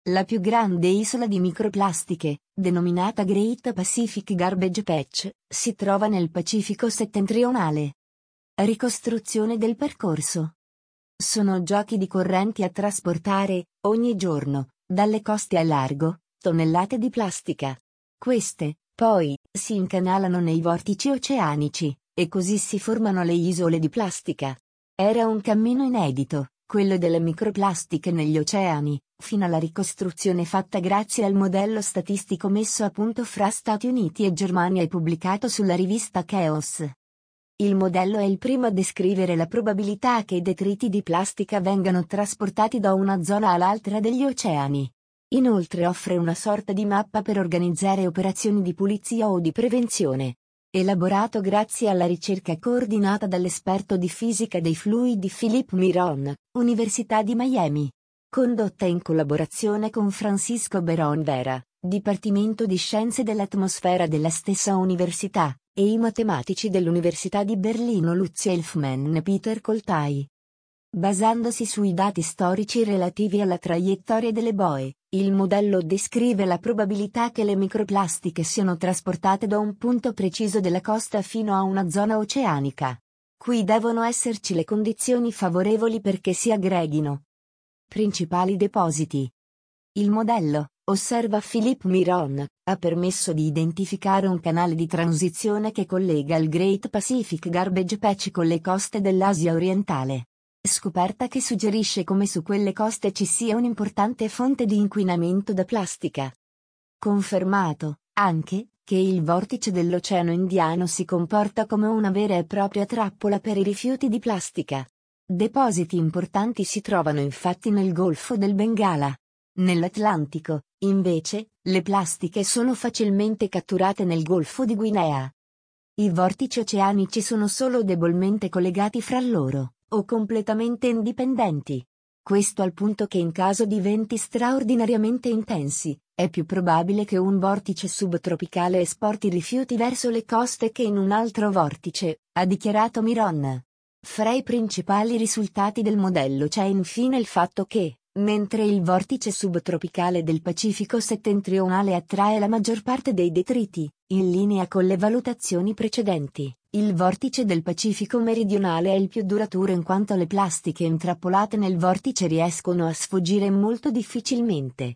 la più grande isola di microplastiche, denominata Great Pacific Garbage Patch, si trova nel Pacifico settentrionale. Ricostruzione del percorso. Sono giochi di correnti a trasportare, ogni giorno, dalle coste al largo, tonnellate di plastica. Queste, poi, si incanalano nei vortici oceanici, e così si formano le isole di plastica. Era un cammino inedito, quello delle microplastiche negli oceani, fino alla ricostruzione fatta grazie al modello statistico messo a punto fra Stati Uniti e Germania e pubblicato sulla rivista Chaos. Il modello è il primo a descrivere la probabilità che i detriti di plastica vengano trasportati da una zona all'altra degli oceani. Inoltre offre una sorta di mappa per organizzare operazioni di pulizia o di prevenzione. Elaborato grazie alla ricerca coordinata dall'esperto di fisica dei fluidi Philippe Miron, Università di Miami. Condotta in collaborazione con Francisco Berón Vera, Dipartimento di Scienze dell'Atmosfera della stessa università, e i matematici dell'Università di Berlino Lutz Elfman e Peter Koltai. Basandosi sui dati storici relativi alla traiettoria delle boe, il modello descrive la probabilità che le microplastiche siano trasportate da un punto preciso della costa fino a una zona oceanica. Qui devono esserci le condizioni favorevoli perché si aggreghino. Principali depositi. Il modello, osserva Philippe Miron, ha permesso di identificare un canale di transizione che collega il Great Pacific Garbage Patch con le coste dell'Asia orientale. Scoperta che suggerisce come su quelle coste ci sia un'importante fonte di inquinamento da plastica. Confermato, anche, che il vortice dell'Oceano Indiano si comporta come una vera e propria trappola per i rifiuti di plastica. Depositi importanti si trovano infatti nel Golfo del Bengala. Nell'Atlantico, invece, le plastiche sono facilmente catturate nel Golfo di Guinea. I vortici oceanici sono solo debolmente collegati fra loro, o completamente indipendenti. Questo al punto che in caso di venti straordinariamente intensi, è più probabile che un vortice subtropicale esporti rifiuti verso le coste che in un altro vortice, ha dichiarato Miron. Fra i principali risultati del modello c'è infine il fatto che, mentre il vortice subtropicale del Pacifico settentrionale attrae la maggior parte dei detriti, in linea con le valutazioni precedenti, il vortice del Pacifico meridionale è il più duraturo in quanto le plastiche intrappolate nel vortice riescono a sfuggire molto difficilmente.